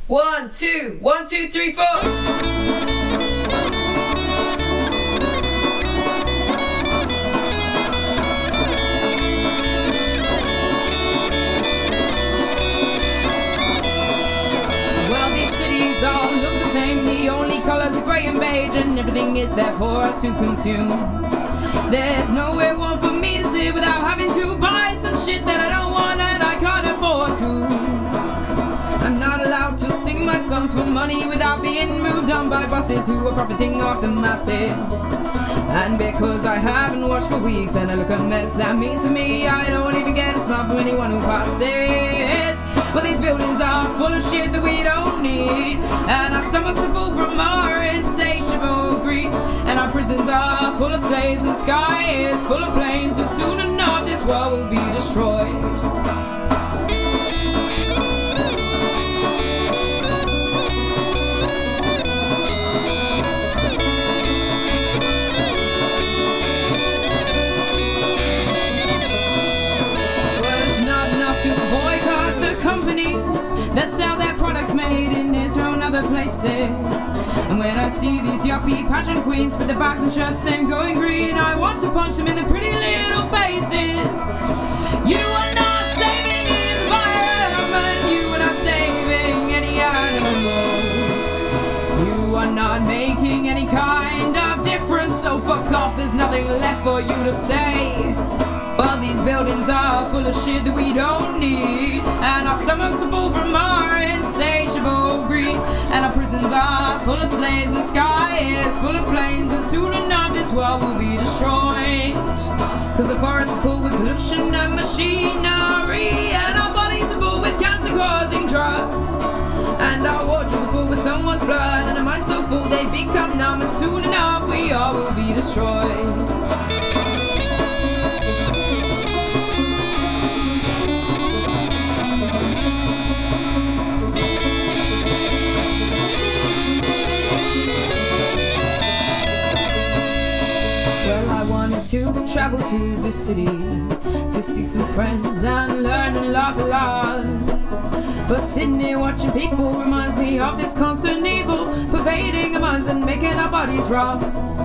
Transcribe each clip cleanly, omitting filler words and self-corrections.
1, 2, 1, 2, 3, 4. Well, these cities all look the same. The only colors are grey and beige, and everything is there for us to consume. There's nowhere warm for me to sit without having to buy some shit that I don't want and I can't afford to. I'm not allowed to sing my songs for money without being moved on by bosses who are profiting off the masses. And because I haven't washed for weeks and I look a mess, that means to me I don't even get a smile from anyone who passes. Well, these buildings are full of shit that we don't need, and our stomachs are full from our insatiable greed, and our prisons are full of slaves and sky is full of planes, and soon enough this world will be destroyed. Companies that sell their products made in Israel and other places. And when I see these yuppie pageant queens with their bags and shirts saying going green, I want to punch them in the pretty little faces. You are not saving the environment, you are not saving any animals, you are not making any kind of difference, so fuck off, there's nothing left for you to say. Well, these buildings are full of shit that we don't need, and our stomachs are full from our insatiable greed, and our prisons are full of slaves and sky is full of planes, and soon enough this world will be destroyed. Cause the forests are full with pollution and machinery, and our bodies are full with cancer causing drugs, and our wardrobes are full with someone's blood, and our minds so full they become numb, and soon enough we all will be destroyed. To travel to the city, to see some friends and learn and laugh a lot. But sitting here watching people reminds me of this constant evil pervading our minds and making our bodies raw.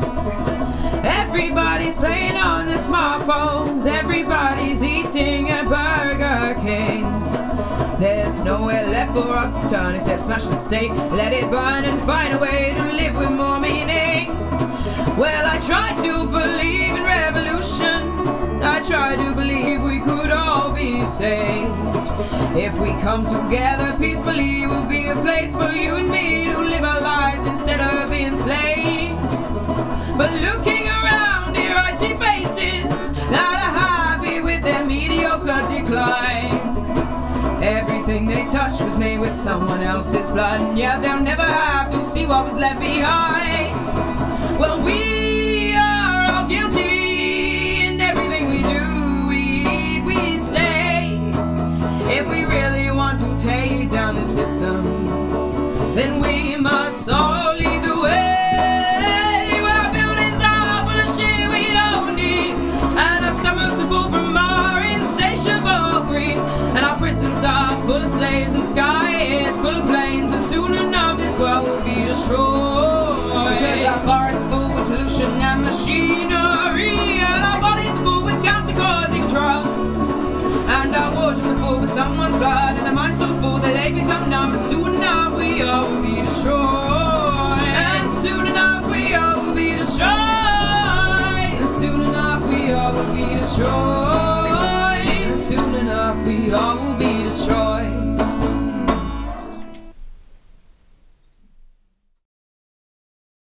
Everybody's playing on their smartphones, everybody's eating at Burger King. There's nowhere left for us to turn except smash the state, let it burn and find a way to live with more meaning. Well, I try to believe in revolution, I try to believe we could all be saved. If we come together peacefully, will be a place for you and me to live our lives instead of being slaves. But looking around here I see faces that are happy with their mediocre decline. Everything they touched was made with someone else's blood, and yet they'll never have to see what was left behind. Well, we are all guilty in everything we do, we eat, we say. If we really want to take down the system, then we must all lead the way. Well, our buildings are full of shit we don't need, and our stomachs are full from our insatiable greed, and our prisons are full of slaves and sky is full of planes, and soon enough this world will be destroyed. Because our forests are full with pollution and machinery, and our bodies are full with cancer-causing drugs, and our wardrobes are full with someone's blood, and our minds so full that they become numb, and soon enough we all will be destroyed. And soon enough we all will be destroyed. And soon enough we all will be destroyed. And soon enough we all will be destroyed.